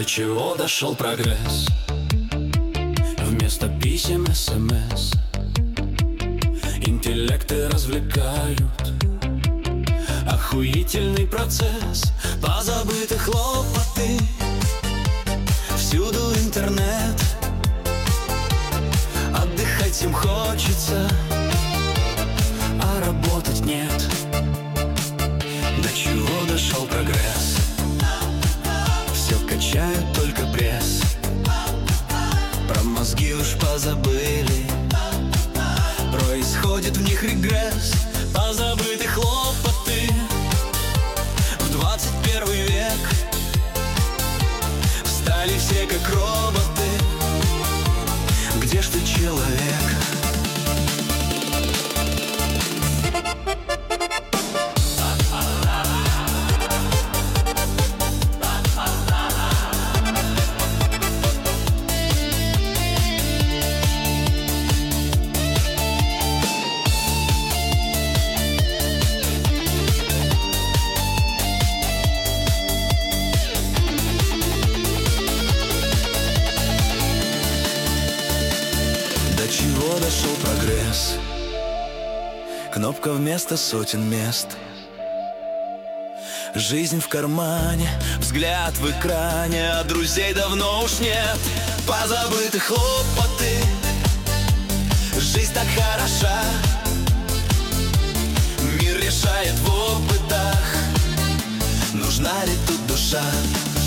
До чего дошел прогресс? Вместо писем СМС интеллекты развлекают. Охуительный процесс, позабыты хлопоты. Всюду интернет, отдыхать им хочется, а работать нет. До чего дошел прогресс? Все качают только пресс. Про мозги уж позабыли, происходит в них регресс. Позабыты хлопоты в 21 век. Стали все как роботы. Где ж ты, человек? До чего дошел прогресс? Кнопка вместо сотен мест. Жизнь в кармане, взгляд в экране, а друзей давно уж нет. Позабыты хлопоты, жизнь так хороша. Мир решает в опытах, нужна ли тут душа.